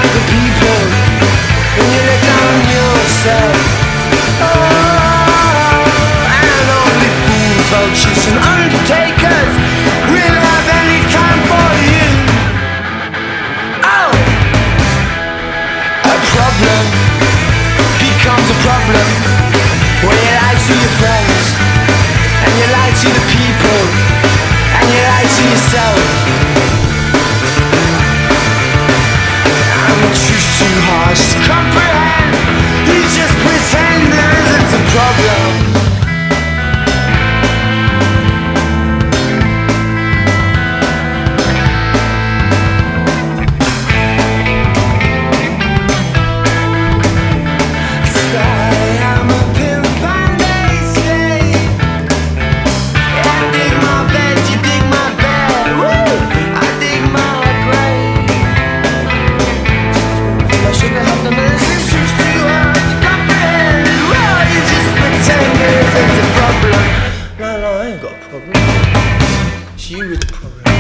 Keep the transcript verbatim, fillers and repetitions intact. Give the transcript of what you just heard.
the people, and you let down yourself. Oh, and only fools, vultures and undertakers will have any time for you. Oh, a problem becomes a problem when you lie to your friends, and you lie to the people, and you lie to yourself. And the truth's too harsh to comprehend. You just pretend there isn't a problem. No, no, I ain't got a problem. It's you with the problem.